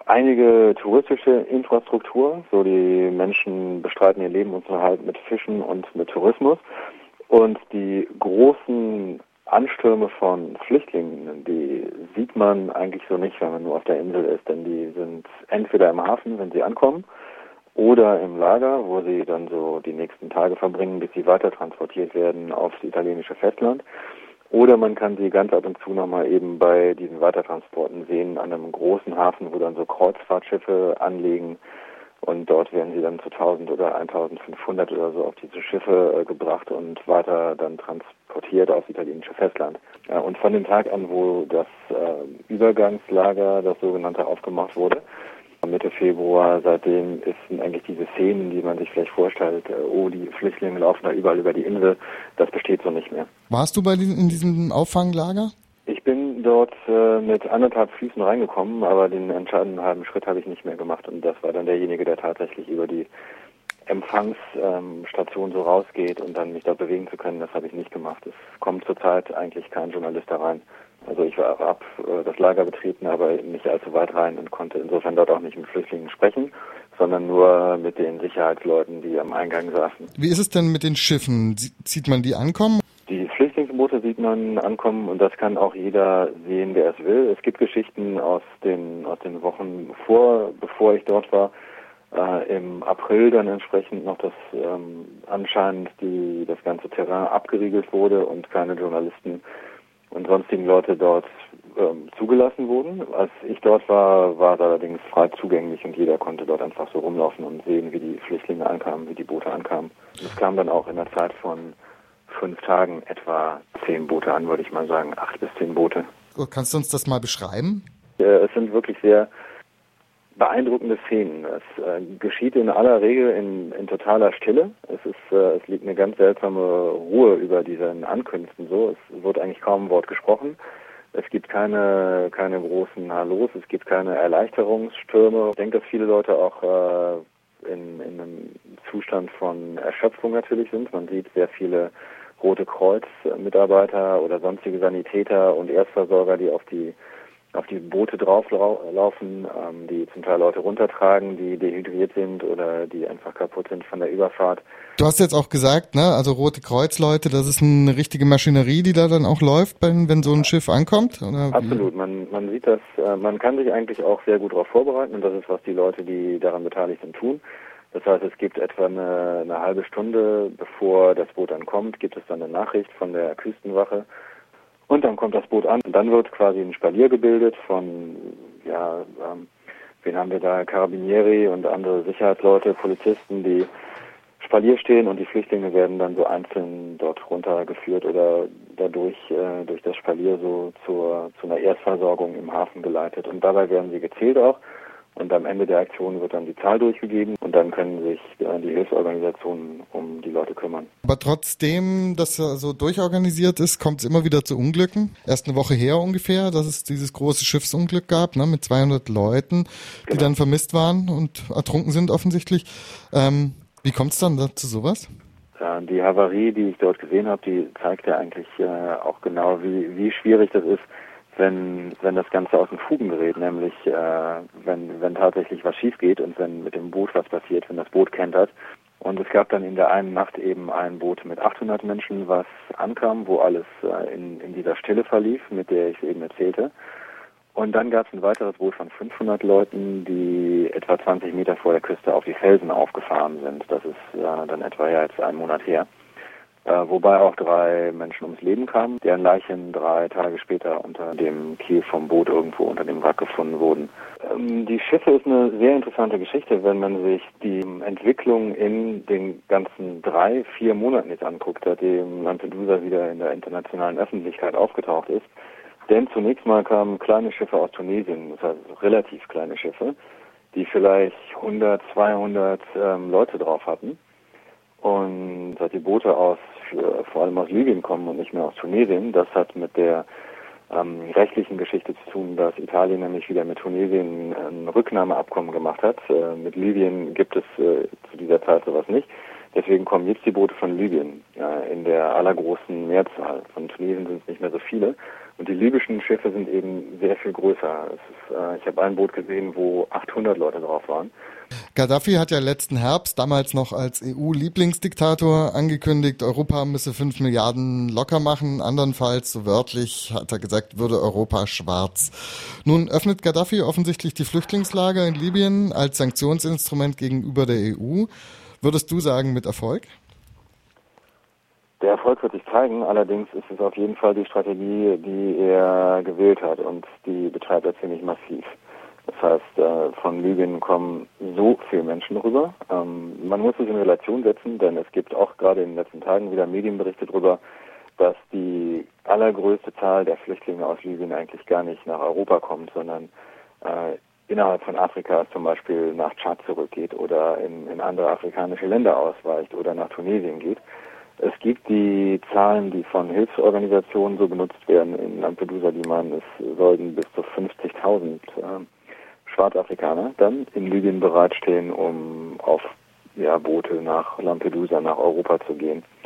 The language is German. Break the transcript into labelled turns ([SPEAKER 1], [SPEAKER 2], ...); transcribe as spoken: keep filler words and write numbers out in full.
[SPEAKER 1] einige touristische Infrastruktur. So, die Menschen bestreiten ihr Lebensunterhalt mit Fischen und mit Tourismus. Und die großen Anstürme von Flüchtlingen, die sieht man eigentlich so nicht, wenn man nur auf der Insel ist, denn die sind entweder im Hafen, wenn sie ankommen, oder im Lager, wo sie dann so die nächsten Tage verbringen, bis sie weiter transportiert werden aufs italienische Festland. Oder man kann sie ganz ab und zu nochmal eben bei diesen Weitertransporten sehen, an einem großen Hafen, wo dann so Kreuzfahrtschiffe anlegen. Und dort werden sie dann zu tausend oder eintausendfünfhundert oder so auf diese Schiffe äh, gebracht und weiter dann transportiert aufs italienische Festland. Ja, und von dem Tag an, wo das äh, Übergangslager, das sogenannte, aufgemacht wurde, Mitte Februar, seitdem ist eigentlich diese Szenen, die man sich vielleicht vorstellt, äh, oh, die Flüchtlinge laufen da überall über die Insel, das besteht so nicht mehr.
[SPEAKER 2] Warst du bei diesen, in diesem Auffanglager?
[SPEAKER 1] Ich bin dort äh, mit anderthalb Füßen reingekommen, aber den entscheidenden halben Schritt habe ich nicht mehr gemacht und das war dann derjenige, der tatsächlich über die Empfangsstation ähm, so rausgeht und dann mich dort bewegen zu können, das habe ich nicht gemacht. Es kommt zurzeit eigentlich kein Journalist da rein. Also ich war ab äh, das Lager betreten, aber nicht allzu weit rein und konnte insofern dort auch nicht mit Flüchtlingen sprechen, sondern nur mit den Sicherheitsleuten, die am Eingang saßen.
[SPEAKER 2] Wie ist es denn mit den Schiffen? Sieht man die ankommen?
[SPEAKER 1] Die Flüchtlingsboote sieht man ankommen und das kann auch jeder sehen, der es will. Es gibt Geschichten aus den aus den Wochen vor, bevor ich dort war, äh, im April dann entsprechend noch, dass ähm, anscheinend die das ganze Terrain abgeriegelt wurde und keine Journalisten und sonstigen Leute dort ähm, zugelassen wurden. Als ich dort war, war es allerdings frei zugänglich und jeder konnte dort einfach so rumlaufen und sehen, wie die Flüchtlinge ankamen, wie die Boote ankamen. Es kam dann auch in der Zeit von fünf Tagen etwa zehn Boote an, würde ich mal sagen, acht bis zehn Boote.
[SPEAKER 2] Kannst du uns das mal beschreiben?
[SPEAKER 1] Es sind wirklich sehr beeindruckende Szenen. Es äh, geschieht in aller Regel in, in totaler Stille. Es ist, äh, es liegt eine ganz seltsame Ruhe über diesen Ankünften so. Es wird eigentlich kaum ein Wort gesprochen. Es gibt keine, keine großen Hallos, es gibt keine Erleichterungsstürme. Ich denke, dass viele Leute auch äh, in, in einem Zustand von Erschöpfung natürlich sind. Man sieht sehr viele Rote Kreuz-Mitarbeiter oder sonstige Sanitäter und Erstversorger, die auf die auf die Boote drauflaufen, ähm, die zum Teil Leute runtertragen, die dehydriert sind oder die einfach kaputt sind von der Überfahrt.
[SPEAKER 2] Du hast jetzt auch gesagt, ne, also Rote Kreuz-Leute, das ist eine richtige Maschinerie, die da dann auch läuft, wenn, wenn so ein Schiff ankommt? Oder wie?
[SPEAKER 1] Absolut, man, man sieht das, äh, man kann sich eigentlich auch sehr gut darauf vorbereiten und das ist, was die Leute, die daran beteiligt sind, tun. Das heißt, es gibt etwa eine, eine halbe Stunde, bevor das Boot ankommt, gibt es dann eine Nachricht von der Küstenwache. Und dann kommt das Boot an und dann wird quasi ein Spalier gebildet von, ja, ähm, wen haben wir da, Carabinieri und andere Sicherheitsleute, Polizisten, die Spalier stehen und die Flüchtlinge werden dann so einzeln dort runtergeführt oder dadurch äh, durch das Spalier so zur, zu einer Erstversorgung im Hafen geleitet. Und dabei werden sie gezählt auch. Und am Ende der Aktion wird dann die Zahl durchgegeben und dann können sich äh, die Hilfsorganisationen um die Leute kümmern.
[SPEAKER 2] Aber trotzdem, dass er so durchorganisiert ist, kommt es immer wieder zu Unglücken. Erst eine Woche her ungefähr, dass es dieses große Schiffsunglück gab, ne, mit zweihundert Leuten, die
[SPEAKER 1] Genau.
[SPEAKER 2] dann vermisst waren und ertrunken sind offensichtlich. Ähm, wie kommt es dann zu sowas?
[SPEAKER 1] Ja, die Havarie, die ich dort gesehen habe, die zeigt ja eigentlich äh, auch genau, wie, wie schwierig das ist, wenn wenn das Ganze aus den Fugen gerät, nämlich äh, wenn wenn tatsächlich was schief geht und wenn mit dem Boot was passiert, wenn das Boot kentert. Und es gab dann in der einen Nacht eben ein Boot mit achthundert Menschen, was ankam, wo alles äh, in in dieser Stille verlief, mit der ich eben erzählte. Und dann gab es ein weiteres Boot von fünfhundert Leuten, die etwa zwanzig Meter vor der Küste auf die Felsen aufgefahren sind. Das ist äh, dann etwa ja jetzt einen Monat her. Äh, wobei auch drei Menschen ums Leben kamen, deren Leichen drei Tage später unter dem Kiel vom Boot irgendwo unter dem Wrack gefunden wurden. Ähm, die Schiffe ist eine sehr interessante Geschichte, wenn man sich die Entwicklung in den ganzen drei, vier Monaten jetzt anguckt, seitdem Lampedusa wieder in der internationalen Öffentlichkeit aufgetaucht ist. Denn zunächst mal kamen kleine Schiffe aus Tunesien, das heißt relativ kleine Schiffe, die vielleicht hundert, zweihundert ähm, Leute drauf hatten. Und seit die Boote aus, äh, vor allem aus Libyen kommen und nicht mehr aus Tunesien, das hat mit der ähm, rechtlichen Geschichte zu tun, dass Italien nämlich wieder mit Tunesien ein Rücknahmeabkommen gemacht hat. Äh, mit Libyen gibt es äh, zu dieser Zeit sowas nicht. Deswegen kommen jetzt die Boote von Libyen äh, in der allergroßen Mehrzahl. Von Tunesien sind es nicht mehr so viele. Und die libyschen Schiffe sind eben sehr viel größer. Es ist, äh, ich habe ein Boot gesehen, wo achthundert Leute drauf waren.
[SPEAKER 2] Gaddafi hat ja letzten Herbst, damals noch als E U-Lieblingsdiktator, angekündigt, Europa müsse fünf Milliarden locker machen. Andernfalls, so wörtlich, hat er gesagt, würde Europa schwarz. Nun öffnet Gaddafi offensichtlich die Flüchtlingslager in Libyen als Sanktionsinstrument gegenüber der E U. Würdest du sagen, mit Erfolg?
[SPEAKER 1] Der Erfolg wird sich zeigen, allerdings ist es auf jeden Fall die Strategie, die er gewählt hat, und die betreibt er ziemlich massiv. Das heißt, von Libyen kommen so viele Menschen rüber. Man muss es in Relation setzen, denn es gibt auch gerade in den letzten Tagen wieder Medienberichte darüber, dass die allergrößte Zahl der Flüchtlinge aus Libyen eigentlich gar nicht nach Europa kommt, sondern äh, innerhalb von Afrika zum Beispiel nach Tschad zurückgeht oder in, in andere afrikanische Länder ausweicht oder nach Tunesien geht. Es gibt die Zahlen, die von Hilfsorganisationen so benutzt werden in Lampedusa, die meinen, es sollten bis zu fünfzigtausend äh, Schwarzafrikaner dann in Libyen bereitstehen, um auf ja, Boote nach Lampedusa, nach Europa zu gehen.